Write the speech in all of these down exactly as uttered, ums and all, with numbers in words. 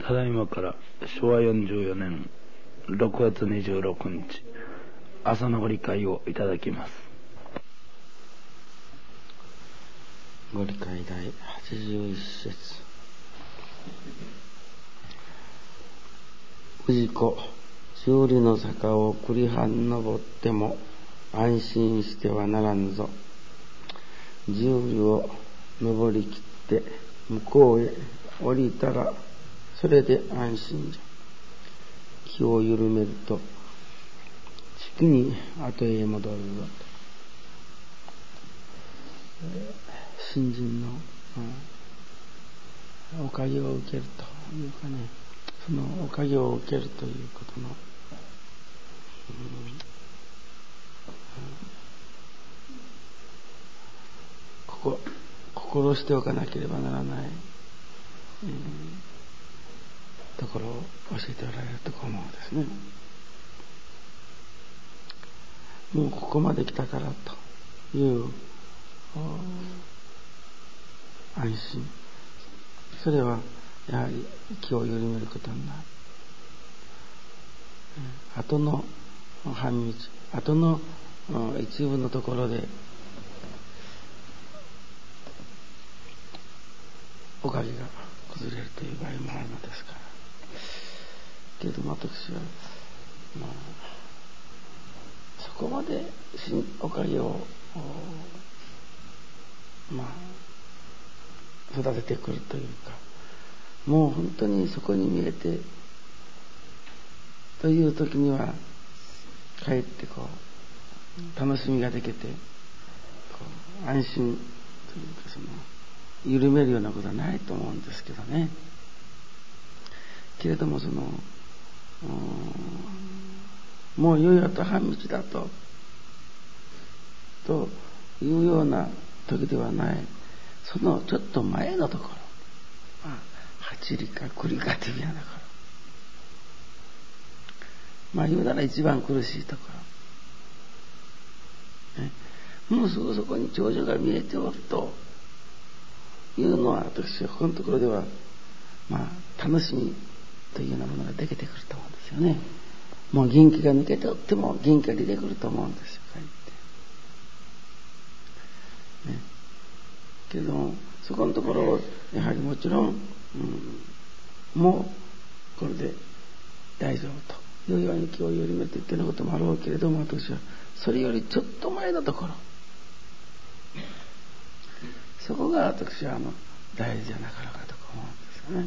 ただいまからしょわよんじゅうよねんろくがつにじゅうろくにち朝のご理解をいただきます。 ご理解第はちじゅういっせつ。氏子、十里の坂を栗半登っても安心してはならんぞ。十里を登りきって向こうへ降りたらそれで安心じゃ。気を緩めるとじきに後へ戻るぞ。新人の、うん、おかげを受けるというかね、そのおかげを受けるということの、うんここ心しておかなければならない、うん、ところを教えておられると思うんですね。もうここまで来たからという安心、それはやはり気を緩めることになる。後の半道、後の一部のところでおかげが崩れるという場合もあるのですから。けれども私は、まあ、そこまでおかげをまあ育ててくるというか、もう本当にそこに見えてという時にはかえってこう楽しみができてこう安心というか、その緩めるようなことはないと思うんですけどね。けれどもそのもういよいよと半道だとというような時ではない、そのちょっと前のところ、まあ、八里か九里かというようなところ、まあ言うなら一番苦しいところ、ね、もうすぐそこに頂上が見えておるというのは、私はここのところではまあ楽しみというようなものができてくると思うんですよね。もう元気が抜けておっても元気が出てくると思うんですよ、かえってね。けれどもそこのところをやはりもちろん、うん、もうこれで大丈夫というように気を緩めていってのこともあろうけれども、私はそれよりちょっと前のところ、そこが私はあの大事じゃなかろうかと思うんですよね。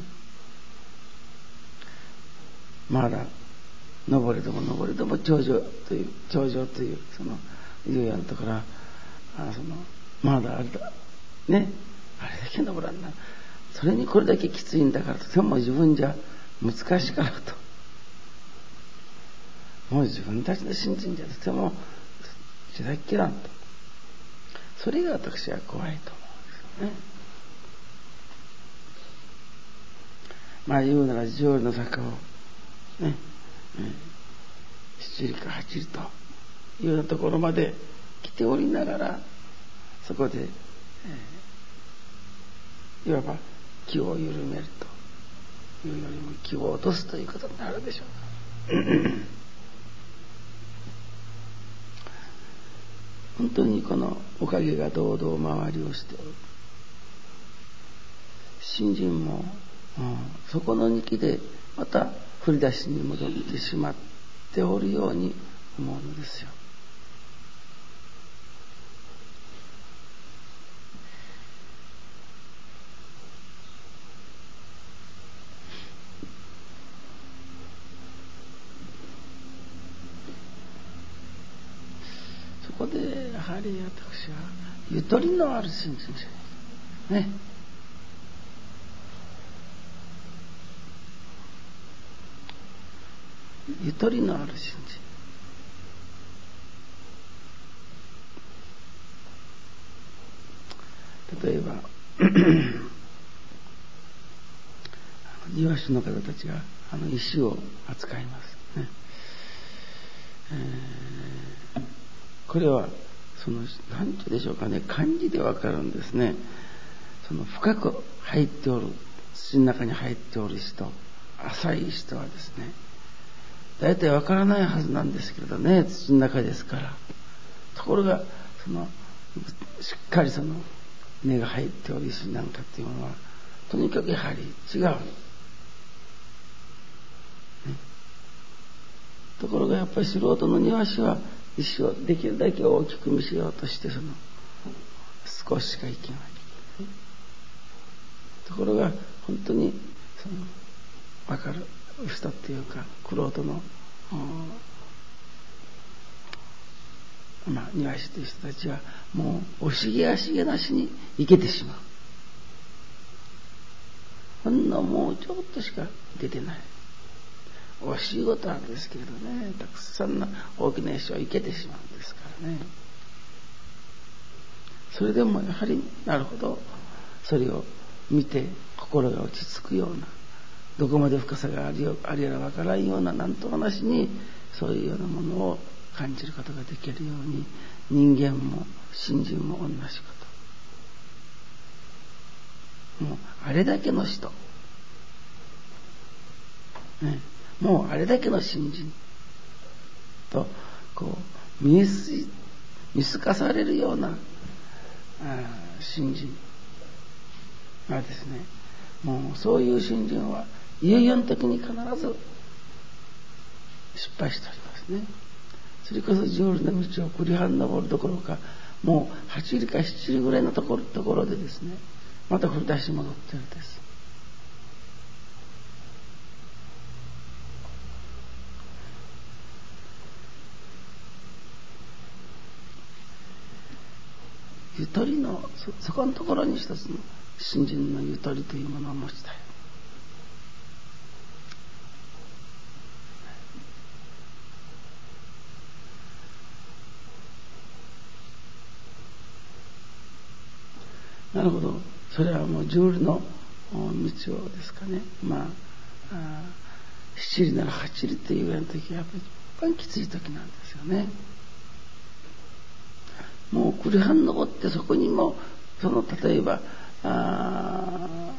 まだ登れども登れども頂上という頂上というそのいうようなところは、あそのまだあれだね、あれだけ登らんな、それにこれだけきついんだからとても自分じゃ難しからと、もう自分たちの信心じゃとてもしらっきらんと、それが私は怖いと思うんですよね。まあ言うなら十里の坂をね、七里か八里というようなところまで来ておりながら、そこで、えー、いわば気を緩めるというよりも気を落とすということになるでしょうか。本当にこのおかげが堂々回りをしておる。信心も、うん、そこのにきでまた振り出しに戻ってしまっておるように思うのですよ。そこでやはり私はゆとりのある信心者ね、ゆとりのある信心、例えば庭師の方たちがあの石を扱いますね、えー、これはその何て言うでしょうかね、漢字でわかるんですね。その深く入っておる土の中に入っておる石と浅い人はですね、大体わからないはずなんですけれどね、土の中ですから。ところがそのしっかりその根が入っておる石なんかっていうものはとにかくやはり違う、ね、ところがやっぱり素人の庭師は石をできるだけ大きく見せようとしてその少ししかいけない、ね、ところが本当にその分かる人っていうか玄人のまあ庭師という人たちはもう惜しげやしげなしに生けてしまう。ほんのもうちょっとしか出てない。惜しいことなんですけれどね、たくさんの大きな石を生けてしまうんですからね。それでもやはりなるほどそれを見て心が落ち着くような、どこまで深さがありありやらわからんような、なんともなしにそういうようなものを感じることができるように、人間も信心も同じこと。もうあれだけの人、ね、もうあれだけの信心とこう見す見透かされるような信心がですね、もうそういう信心はいよいよの時に必ず失敗しておりますね。それこそ浄瑠璃の道を繰り半登るどころか、もうはち里かしち里ぐらいのところ、ところでですね、また振り出し戻ってるんです。ゆとりの そ, そこのところに一つの信心のゆとりというものを持ちたい。なるほど、それはもう浄瑠璃の道をですかね、まあ七里なら八里っていうような時はやっぱり一番きつい時なんですよね。もう繰り半登ってそこにもその例えばあ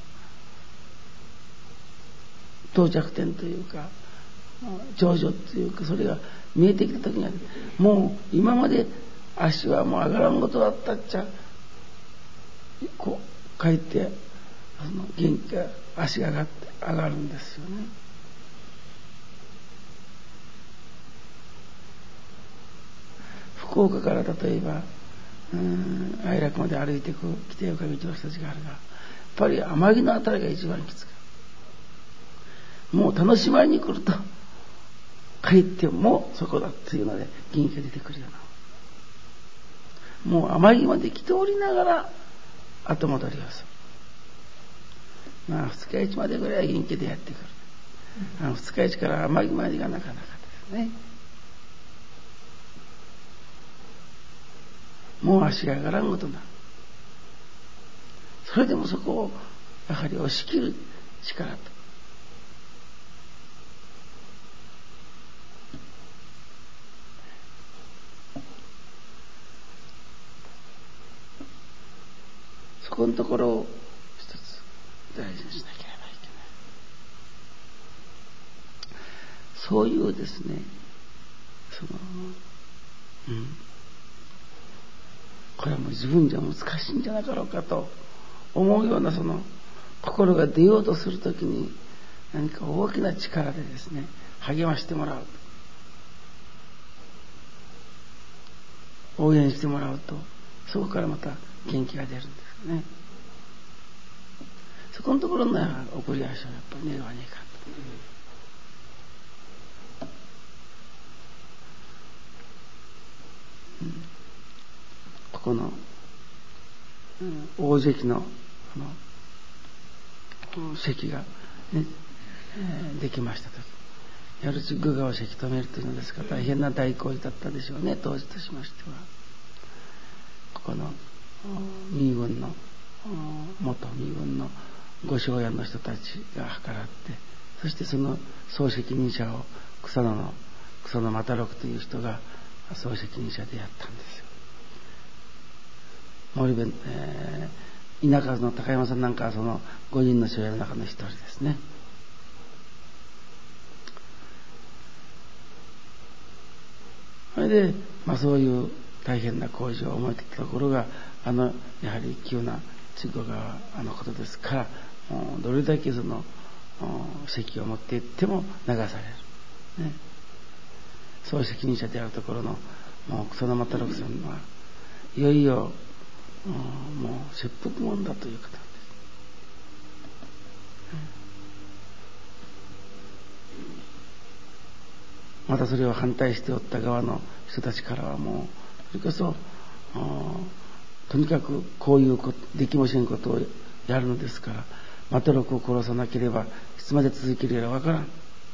到着点というか頂上というかそれが見えてきた時にはもう今まで足はもう上がらんことだったっちゃこう帰ってその元気が足が上がって上がるんですよね。福岡から例えばうん愛楽まで歩いていく来てよか道の人たちがあるが、やっぱり天城のあたりが一番きつく、もう楽しまれに来ると帰ってもそこだっていうので元気が出てくるような、もう天城まで来ておりながら後戻りをする。まあ二日市までぐらいは元気でやってくる。あの二日市から天城までがなかなかですね。もう足が上がらんことになる。それでもそこをやはり押し切る力と、そこのところを一つ大事にしなければいけない。そういうですね、そのうんこれはもう自分じゃ難しいんじゃなかろうかと思うようなその心が出ようとするときに何か大きな力でですね励ましてもらうと、応援してもらうと、そこからまた元気が出るんですね。そこのところの送り足をやっぱり練るわねえかと、うんここの、うん、大関のこの席が、ねえー、できましたとき、やるち具がをせき止めるというのですから大変な大工事だったでしょうね、当時としましては。ここの右軍の元右軍のご庄屋の人たちが計らって、そしてその総責任者を草野の草野又六という人が総責任者でやったんですよ。森弁、えー、田舎の高山さんなんかはそのごにんの庄屋の中の一人ですね。 それで、まあ、そういう大変な工事を思いていたところが、あのやはり急な事故があのことですから、もうどれだけその責を持っていっても流される、ね、そういう責任者であるところのもう草間又六さんはいよいよもう切腹もんだということなんです、またそれを反対しておった側の人たちからはもうそれこそとにかくこういうことできもしんことをやるのですから、又六を殺さなければいつまで続けるやらわからん、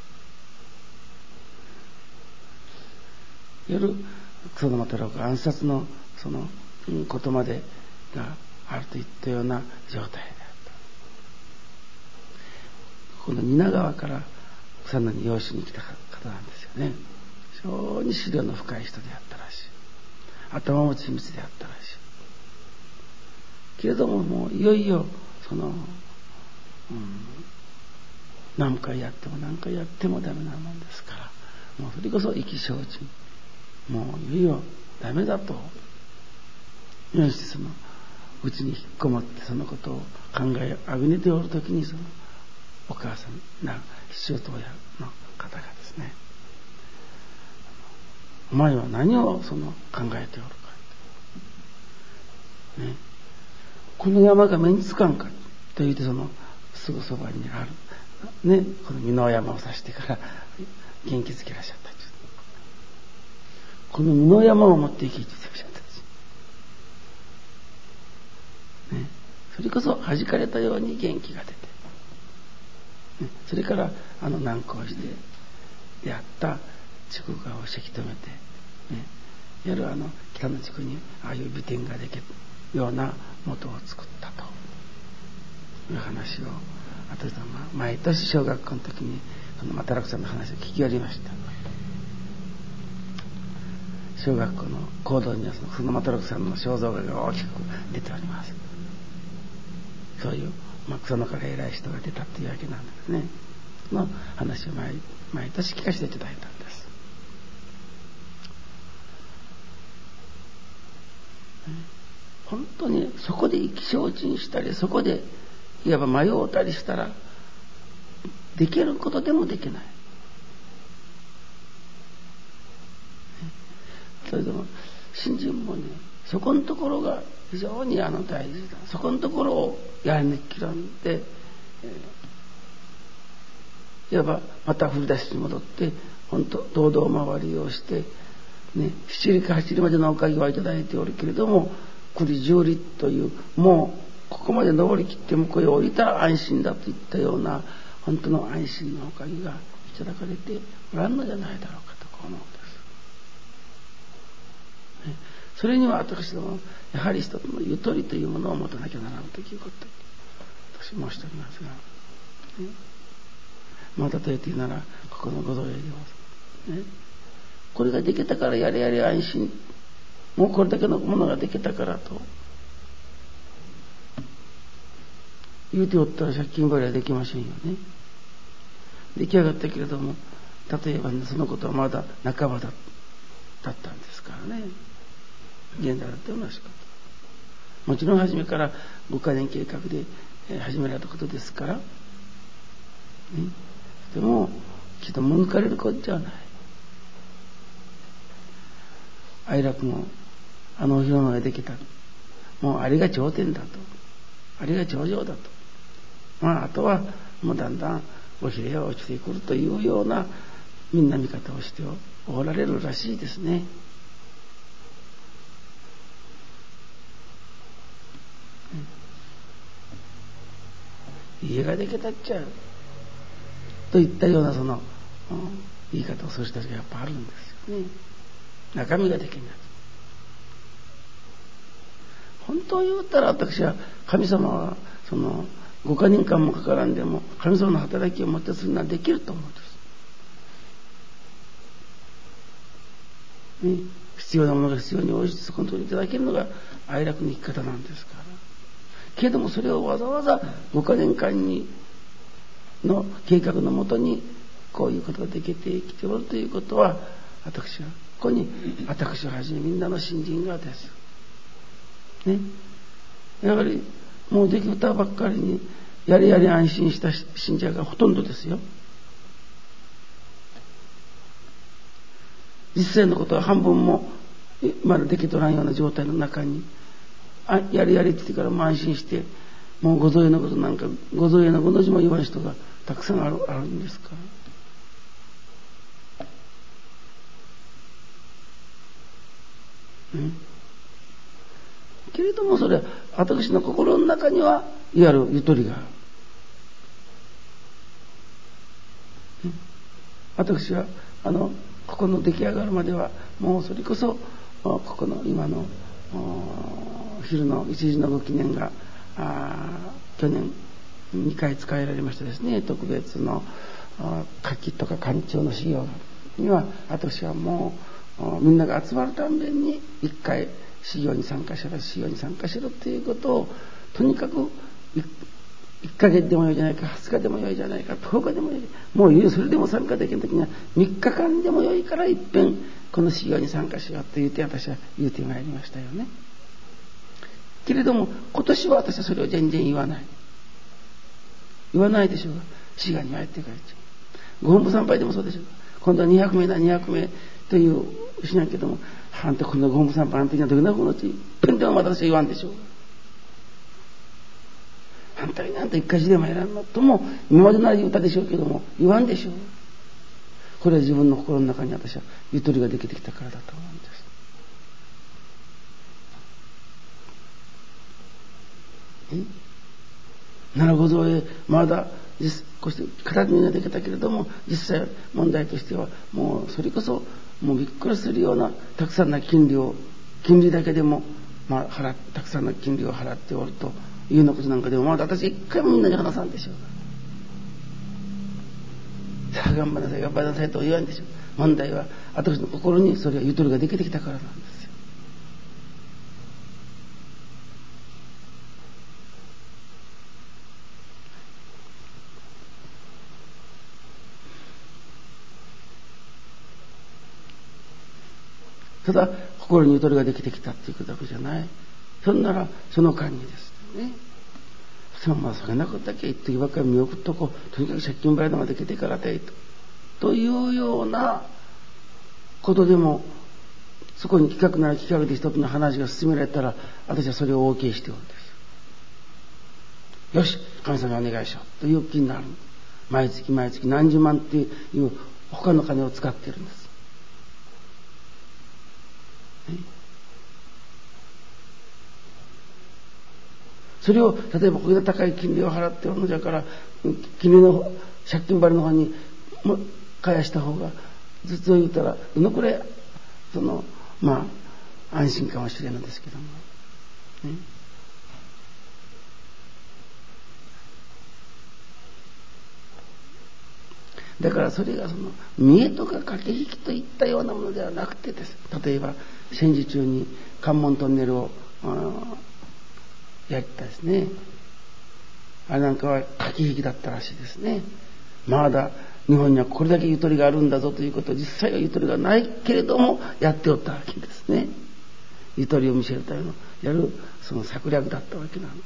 夜その又六暗殺のそのことまでがあるといったような状態であった。この蜷川から草野に養子に来た方なんですよね。非常に思慮の深い人であったらしい、頭も緻密であったらしいけれども、もういよいよその、うん、何回やっても何回やってもダメなもんですから、もうそれこそ意気消沈、もういよいよダメだと、そしてそのうちに引っこもってそのことを考えあぐねておるときに、そのお母さんな父親の方がですね、お前は何をその考えておるか、ね、この山が目につかんかと言って、そのすぐそばにある、ね、この美濃山を指してから元気づけらっしゃった。この美濃山を持っていきと言ってらっしゃったんです、ね、それこそ弾かれたように元気が出て、ね、それからあの難航して出会った筑後をせき止めて、ね、いわゆるあの北の地区にああいう美点ができるような元を作ったという話を、あとで毎年小学校の時にその又六さんの話を聞きやりました。小学校の講堂にはその又六さんの肖像画が大きく出ております。そういう、まあ、草野から偉い人が出たというわけなんですね。その話を 毎, 毎年聞かせていただいたんです。本当にそこで意気消沈したり、そこでいわば迷うたりしたらできることでもできない。それでも信心もね、そこのところが非常にあの大事だ。そこのところをやり抜きらんで、えー、いわばまた振り出しに戻って本当堂々回りをしてね、七里か八里までのおかげはいただいておるけれども、九里十里というもうここまで登りきって向こうへ降りたら安心だといったような本当の安心のおかげがいただかれておらんのじゃないだろうかと思うんです、ね、それには私どもやはり一つのゆとりというものを持たなきゃならんということを私申しておりますが、ね、まあ例えて言うならここのご同意でますね、これができたからやれやれ安心、もうこれだけのものができたからと言うておったら借金払いはできませんよね。出来上がったけれども、例えば、ね、そのことはまだ半ばだだったんですからね。現代だって同じこと。もちろん初めからごかねん計画で始められたことですから、ね、でもきっとも抜かれることじゃない。哀楽もあの表の上できた、もうあれが頂点だと、あれが頂上だと、まああとはもうだんだんおひれが落ちてくるというようなみんな見方をしておられるらしいですね。家ができたっちゃうといったようなその、うん、言い方をする人たちがやっぱあるんですよね。中身ができない。本当を言ったら私は神様はそのごかねんかんもかからんでも神様の働きをもってするのはできると思うんです、ね、必要なものが必要に応じてそこに取りいただけるのが哀楽の生き方なんですから。けれどもそれをわざわざごかねんかんにの計画のもとにこういうことができてきておるということは、私はここに私をはじめみんなの信心がですね。やはりもうできたばっかりにやりやり安心した信者がほとんどですよ。実際のことは半分もまだできとらんような状態の中に、あやりやりって言ってからも安心して、もうご造営のことなんかご造営のごの字も言わん人がたくさんある、あるんですから、ね、けれどもそれは私の心の中にはいわゆるゆとりがある、ね、私はあのここの出来上がるまではもうそれこそここの今の昼の一時のご記念が去年にかい使えられましてですね、特別の夏季とか干潮の修行には私はもうみんなが集まるたんびにいっかい修行に参加しろ修行に参加しろということをとにかくいっかげつでもよいじゃないか、はつかでもよいじゃないか、とおかでもよい、もうそれでも参加できるときにはみっかかんでもよいからいっぺんこの修行に参加しようと言って私は言うてまいりましたよね。けれども今年は私はそれを全然言わない言わないでしょうが、滋賀に入って帰っちゃう。ご本部参拝でもそうでしょうが、今度はにひゃくめいだにひゃくめいというしないけども、あんたこのご本部参拝あの時はどれだけのうちいっぺんでも私は言わんでしょうが、反対にあんた一回しでもやらんのとも今までなら言うたでしょうけども言わんでしょう。これは自分の心の中に私はゆとりができてきたからだと思うんです。奈良御造営まだこうして形にはできたけれども、実際問題としてはもうそれこそもうびっくりするようなたくさんの金利を金利だけでもまあ払たくさんの金利を払っておるというようなことなんかでもまだ私一回もみんなに話さんでしょう。さあ頑張らなさい頑張らなさいと言わんでしょう。問題は私の心にそれはゆとりができてきたからなんですよ。ただ心にゆとりができてきたっていうことだけじゃない。そんならその間にですね、そのまあそれなことだけ一時ばっかり見送っとこう、とにかく借金払いのができてからでいいとというようなことでも、そこに企画なら企画で一つの話が進められたら私はそれを OK しておるんです。よし神様にお願いしようという気になる。毎月毎月何十万っていう他の金を使っているんです。それを例えばこれで高い金利を払っておるのじゃから、金利の借金張りの方にも返した方がずっと言うたらどのくらいそのまあ安心かもしれないんですけども、ね、だからそれがその見栄とか駆け引きといったようなものではなくてです。例えば戦時中に関門トンネルをやったですね。あれなんかは駆け引きだったらしいですね。まだ日本にはこれだけゆとりがあるんだぞということを、実際はゆとりがないけれどもやっておったわけですね。ゆとりを見せるためのやるその策略だったわけなんです。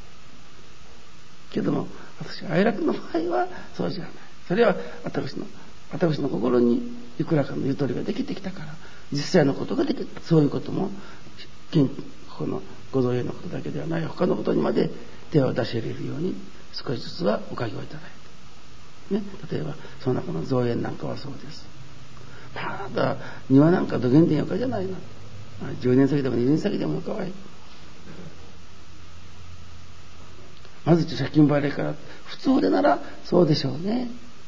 けども私は愛楽の場合はそうじゃない。それは私の私の心にいくらかのゆとりができてきたから、実際のことができる。そういうこともこのご造営のことだけではない他のことにまで手を出し入れるように少しずつはおかげをいただいて、ね、例えばその中の造園なんかはそうです。まだ庭なんかどげんでよかじゃないな、じゅうねん先でもにじゅうねん先でもよかわい。まず借金払いから普通でならそうでしょうね。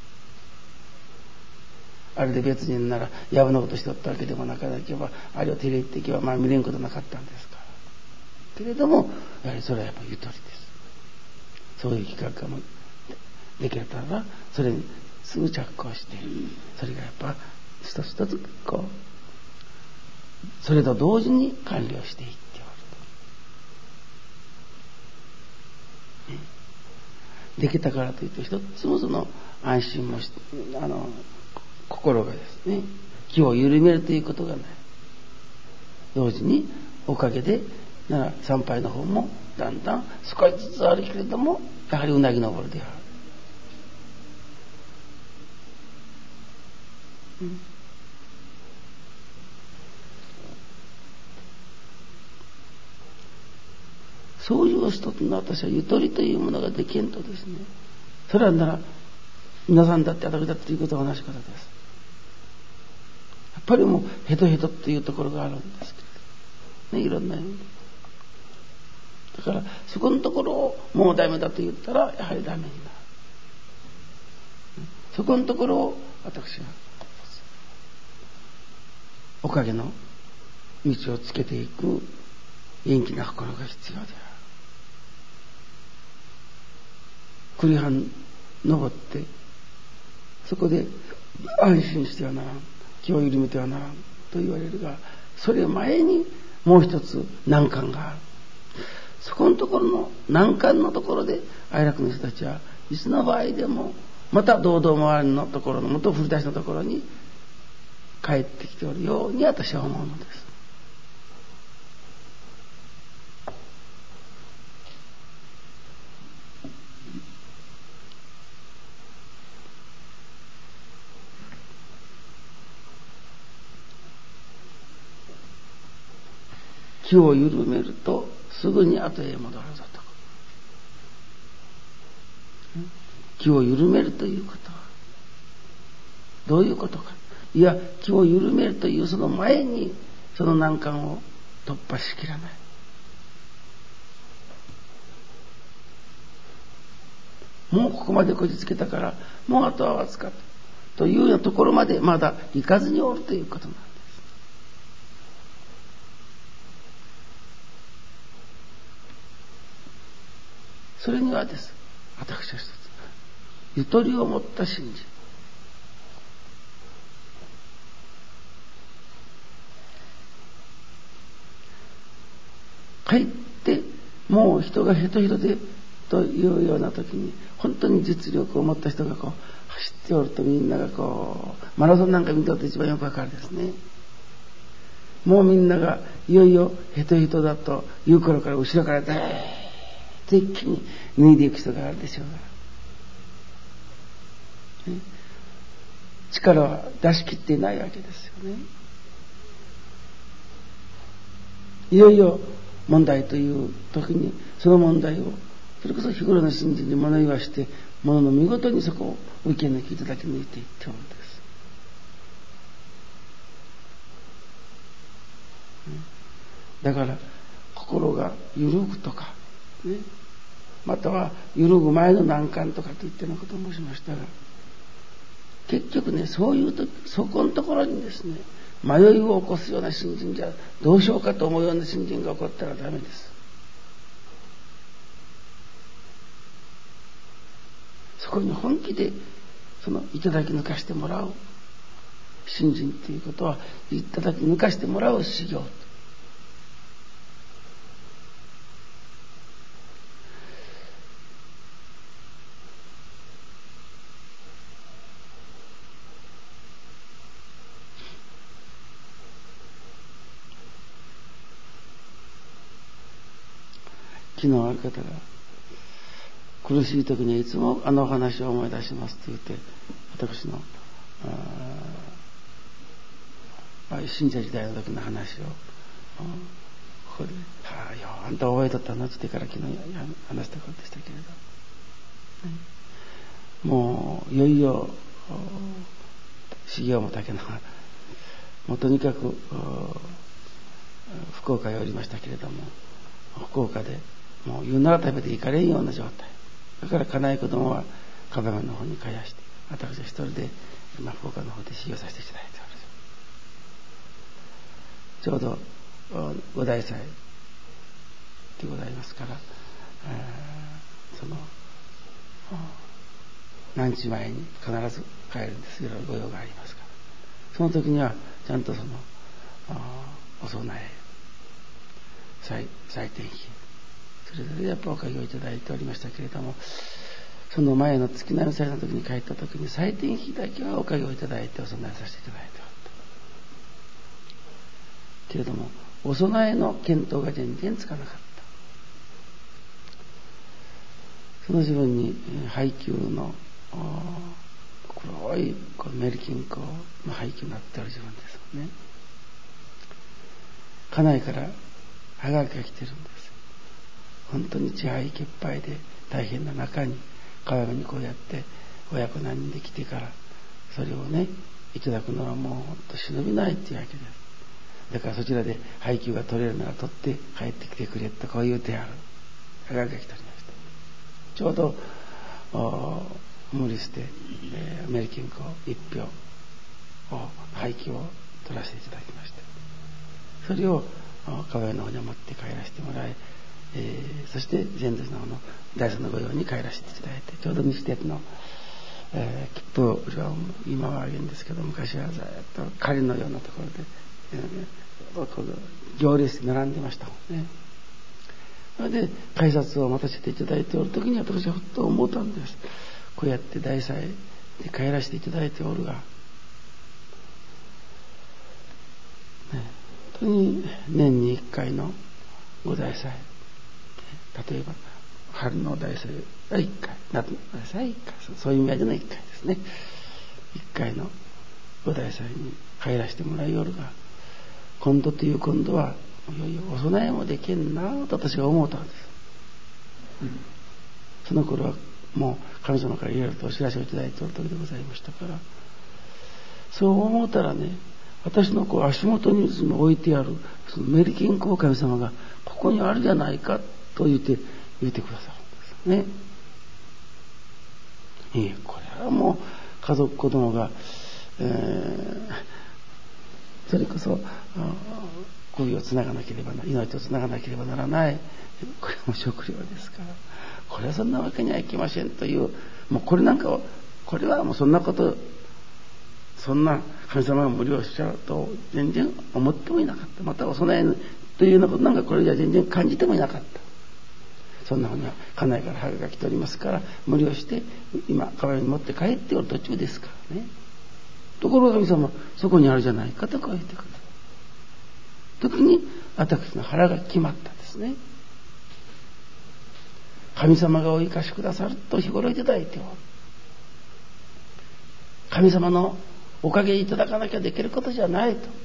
あれで別人ならやぶなことしておったわけでもなかなければ、あれを手入れていけばまあ見れんことなかったんですから。けれどもやはりそれはやっぱりゆとりです。そういう企画ができたらそれにすぐ着工して、それがやっぱ一つ一つこうそれと同時に完了していっておると、できたからといって一つもその安心もしあの心がですね気を緩めるということがない。同時におかげでなら参拝の方もだんだん少しずつあるけれども、やはりうなぎ登るである、うん、そういう人との私はゆとりというものができんとですね、それはなら皆さんだって私だっていうことは同じことです。やっぱりもうヘトヘトっていうところがあるんですけどね、いろんな意味で。だからそこのところをもうダメだと言ったらやはりダメになる。そこのところを私はおかげの道をつけていく元気な心が必要である。栗半登ってそこで安心してはならん、気を緩めてはならんと言われるが、それ前にもう一つ難関がある。そこのところの難関のところで愛楽の人たちはいつの場合でもまた堂々周りのところの元振り出しのところに帰ってきておるように私は思うのです。気を緩めるとすぐに後へ戻るぞと。気を緩めるということはどういうことか。いや、気を緩めるというその前にその難関を突破しきらない。もうここまでこじつけたからもうあとはわずかというようなところまでまだ行かずにおるということなんです。それにはです、私は一つゆとりを持った信心、かえってもう人がヘトヘトでというような時に本当に実力を持った人がこう走っておると、みんながこうマラソンなんか見ておると一番よくわかるですね。もうみんながいよいよヘトヘトだという頃から後ろからダーッと一気に脱いでいく人があるでしょうが、ね、力は出し切っていないわけですよね。いよいよ問題という時にその問題をそれこそ日頃の信心に物言わして物の見事にそこを受け抜きいただき抜いていっておるんです。だから心が揺るぐとか、ね、または揺るぐ前の難関とかといったようなことを申しましたが、結局ね、そういうとそこのところにですね、迷いを起こすような信心じゃどうしようかと思うような信心が起こったらダメです。そこに本気でそのいただき抜かしてもらう信心ということは、いただき抜かしてもらう修行。昨日ある方が苦しい時にいつもあの話を思い出しますと言って、私の信者時代の時の話をここで「はあよあんた覚えとったの?」って言ってから昨日話したことでしたけれど、もういよいよ修行もだけのもうとにかく福岡へおりましたけれども、福岡でもう言うなら食べていかれんような状態だから、家内子供は香川の方に帰やして、私は一人で今福岡の方で修行させていただいておる。ちょうど五大祭でございますから、その何日前に必ず帰るんです。いろいろ御用がありますから、その時にはちゃんとそのお供え祭天碑それぞれやっぱおかげをいただいておりましたけれども、その前の月並祭の時に帰った時に祭天碑だけはおかげをいただいてお供えさせていただいておると。 けれどもお供えの見当が全然つかなかった。その自分に配給の黒いこうメルキンコの配給になっている自分ですよね。家内からはがきが来てるんです。本当に血灰潔白で大変な中に川辺にこうやって親子何人で来てからそれをねいただくのはもう本当忍びないっていうわけです。だからそちらで配給が取れるなら取って帰ってきてくれとこう言うてあるはがきが来ておりました。ちょうど無理して、えー、メルキンコ一票を配給を取らせていただきまして、それを川辺の方に持って帰らせてもらい、えー、そして前座の方の大さんの御用に帰らせていただいて、ちょうど西鉄の、えー、切符を今はあげるんですけど、昔はずっと仮のようなところで、えー、行列に並んでましたもんね。それで改札を待たせていただいておるときに私はふっと思ったんです。こうやって大祭で帰らせていただいておるが、ね、本当に年にいっかいのご大祭、例えば春の大祭はいっかい、夏の大祭はいっかい、そういう意味合いでのいっかいですね。いっかいのご大祭に帰らせてもらいおるが、今度という今度はいよいよお供えもできんなと私が思ったんです、うん、その頃はもう神様からいろいろとお知らせをいただいておる時でございましたから、そう思ったらね、私のこう足元に置いてあるそのメルキンコ神様がここにあるじゃないかと言って言ってくださるんですね。いえ、これはもう家族子供が、えー、それこそ恋をつながなければな、命をつながなければならない、これも食料ですから、これはそんなわけにはいきませんという、もうこれなんかを、これはもうそんなこと、そんな神様が無料しちゃうと全然思ってもいなかった。またお供えというようなことなんかこれじゃ全然感じてもいなかった。そんなふうには家内から母が来ておりますから、無料して今川に持って帰っておる途中ですからね。ところが神様そこにあるじゃないかとこう言ってくる時に私の腹が決まったんですね。神様がお生かしくださると日頃いただいておる。神様のおかげいただかなきゃできることじゃないと、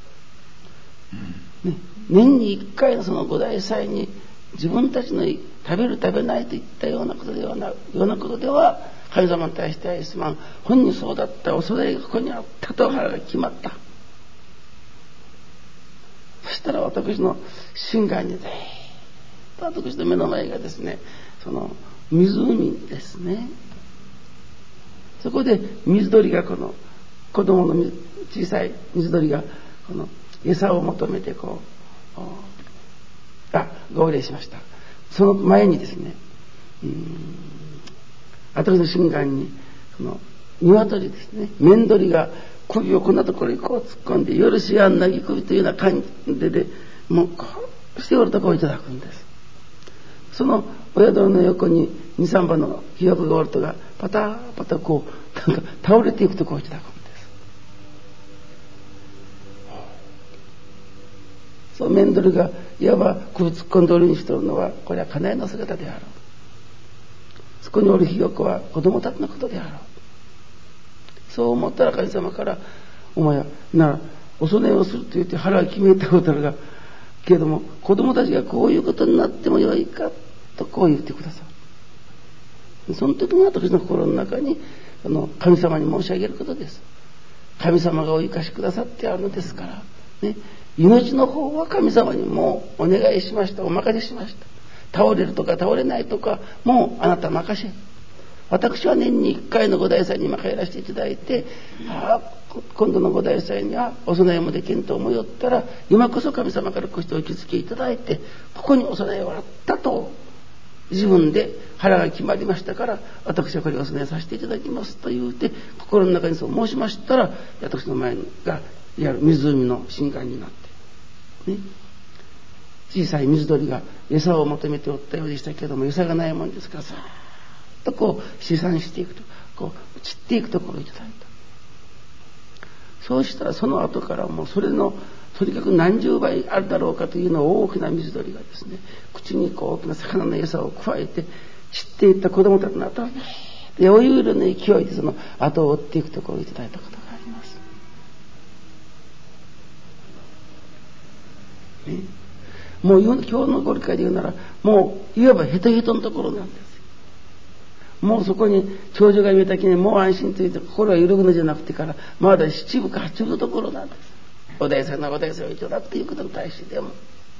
ね、年に一回のその五大祭に自分たちの食べる食べないといったようなことではなようなことでは神様に対して愛すまん。本にそうだった。お供えがここにあったと腹が決まった。そしたら私の心眼に私の目の前がですね、その湖ですね。そこで水鳥がこの子供の小さい水鳥がこの餌を求めてこう、あ、号令しました。その前にですね、うーん私の心眼にその鶏ですね、面鳥が首をこんなところにこう突っ込んで、よろしやんなぎ首というような感じで、でもうこうしておるとこをいただくんです。その親鳥の横に二三羽のひよこがおるとがパタパタこうなんか倒れていくとこをいただくんです。その面鳥がいわば首突っ込んでおるにしておるのは、これは家内の姿であろう。そこにおるひよこは子供たちのことであろう。そう思ったら神様から、お前はなお供えをすると言って腹を決めたことがけれども、子供たちがこういうことになってもよいかとこう言ってくださる。その時に私の心の中にあの神様に申し上げることです。神様がお生かしくださってあるのですから、ね、命の方は神様にもうお願いしました。お任せしました。倒れるとか倒れないとかもうあなた任せ。私は年にいっかいの五大祭に今帰らせていただいて、ああ今度の五大祭にはお供えもできんと思いよったら、今こそ神様からこうしてお気づきいただいて、ここにお供えはあったと自分で腹が決まりましたから、私はこれをお供えさせていただきますと言うて心の中にそう申しましたら、私の前がいわゆる湖の深海になって、ね、小さい水鳥が餌を求めておったようでしたけれども、餌がないもんですからさーっとこう試算していくと、こう散っていくところをいただいた。そうしたらその後からもうそれのとにかく何十倍あるだろうかというのを大きな水鳥がですね、口にこう大きな魚の餌を加えて散っていった子供たちの後を余裕の勢いでその後を追っていくところをいただいたことがあります、ね、もう今日のご理解で言うなら、もういわばヘトヘトのところなんです。もうそこに長女が見えたきにもう安心というと心が揺るぐのじゃなくてから、まだ七分か八分のところなんです。お大さんのお大さんをいただくということに対してでも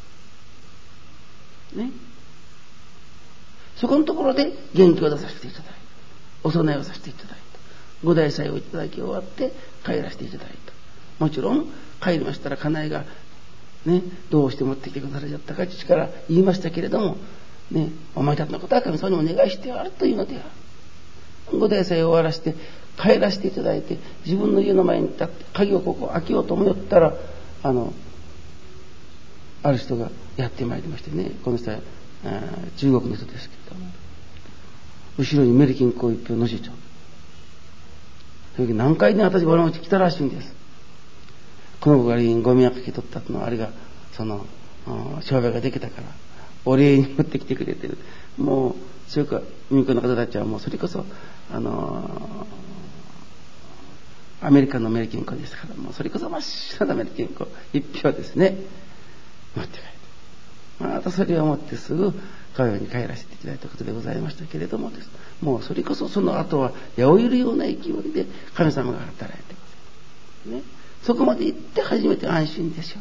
ね、そこのところで元気を出させていただいた、お供えをさせていただいた、ご大祭をいただき終わって帰らせていただいた。もちろん帰りましたら家内がね、どうして持ってきてくだされちゃったか父から言いましたけれどもね、お前たちのことは神様にお願いしてあるというのである。ご大祭を終わらせて帰らせていただいて、自分の家の前に立って鍵をここ開けようと思ったら、あのある人がやってまいりましてね、この人は中国の人ですけれども、後ろにメリキンコを一票乗せちゃう。その時何回ね、私俺のうち来たらしいんです。この子がゴミをかけ取ったのは、あれがその商売ができたからお礼に持ってきてくれてる。もうそれから民間の方たちはもうそれこそあのアメリカのメリキンコですから、もうそれこそ真っ白なメリキンコ一票ですね持って帰って、またそれを持ってすぐ家業に帰らせていただいたことでございましたけれどもです、もうそれこそその後は矢をいるような勢いで神様が働いてございますね。そこまで行って初めて安心でしょ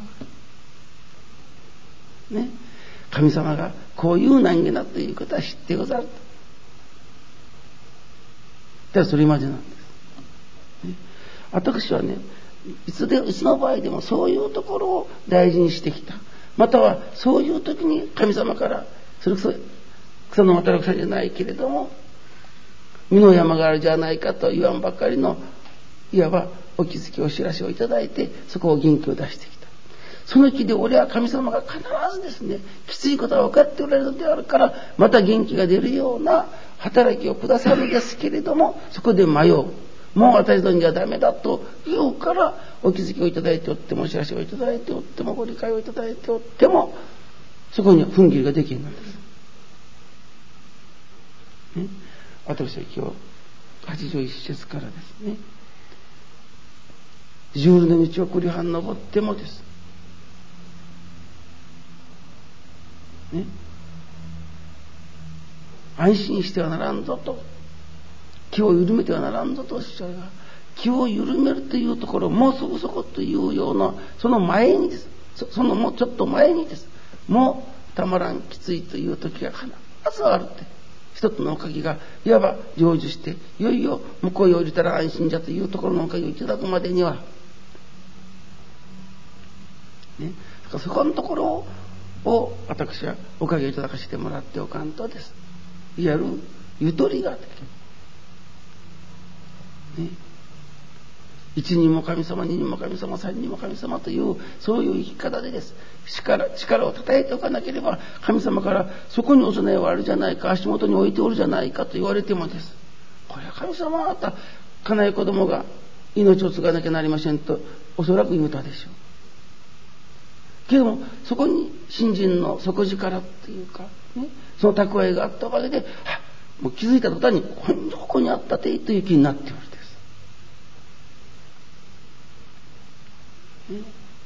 うね。神様がこういう難儀だということは知ってござると。だからそれまでなんです、ね、私はね、いつでいつの場合でもそういうところを大事にしてきた。またはそういう時に神様からそれこそ草の働くさじゃないけれども身の山があるじゃないかと言わんばかりのいわばお気づきお知らせをいただいて、そこを元気を出してきた。その気で俺は神様が必ずですね、きついことは分かっておられるのであるからまた元気が出るような働きをくださるんですけれども、そこで迷う、もう私どんじゃダメだというからお気づきをいただいておってもお知らせをいただいておってもご理解をいただいておってもそこには踏ん切りができるんです、ね、私は今日はちじゅういっ節からですね、十里の道を繰り半登ってもですね、安心してはならんぞと、気を緩めてはならんぞとおっしゃるが、気を緩めるというところ、もうそこそこというようなその前にです、そ, そのもうちょっと前にです、もうたまらんきついという時が必ずあるって、一つのおかげがいわば成就して、いよいよ向こうへ降りたら安心じゃというところのおかげをいただくまでには、ね、だからそこのところを私はおかげいただかせてもらっておかんとです、いわゆるゆとりができる、ね、一人も神様、二人も神様、三人も神様というそういう生き方でです、力, 力を叩いておかなければ神様からそこにお供えはあるじゃないか、足元に置いておるじゃないかと言われてもです、これは神様あなた家内子供が命を継がなきゃなりませんとおそらく言うたでしょうけども、そこに信心の底力っていうか、ね、その蓄えがあったおかげで、はもう気づいた途端にここにあったてという気になっておるんです、ね、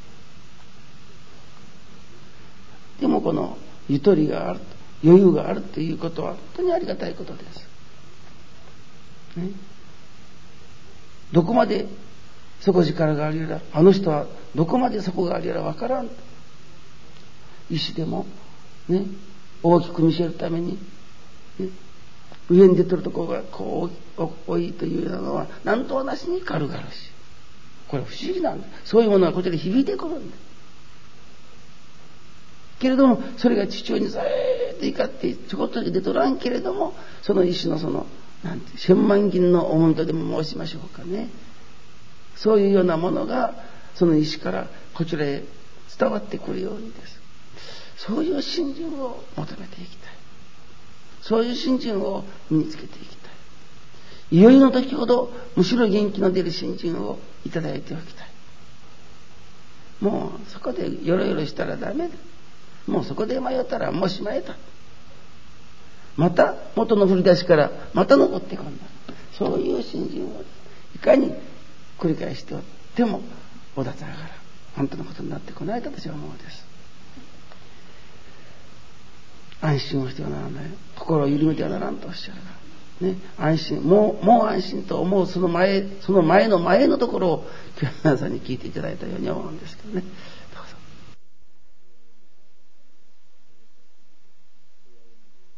でもこのゆとりがある、余裕があるということは本当にありがたいことです、ね、どこまで底力があるやら、あの人はどこまで底があるやらわからん、石でも、ね、大きく見せるために、ね、上に出てるところがこう多いというのは何とはなしに軽々しい、これ不思議なんだ。そういうものはこちらに響いてくるんだけれども、それが地中にさーっと怒ってちょこっと出とらんけれども、その石のそのなんて千万銀の重みとでも申しましょうかね、そういうようなものがその石からこちらへ伝わってくるようにです、そういう信心を求めていきたい、そういう信心を身につけていきたい、いよいよの時ほどむしろ元気の出る信心をいただいておきたい、 もうそこでよろよろしたらダメだ。もうそこで迷ったらもうしまえた。また元の振り出しからまた登ってこんだ。そういう信心をいかに繰り返しておってもおだつ上がら本当のことになってこないと私は思うです。安心をしてはならない。心を緩めてはならんとおっしゃるから。ね、安心、もう、もう安心と思うその前、その前の前のところを今日皆さんに聞いていただいたように思うんですけどね。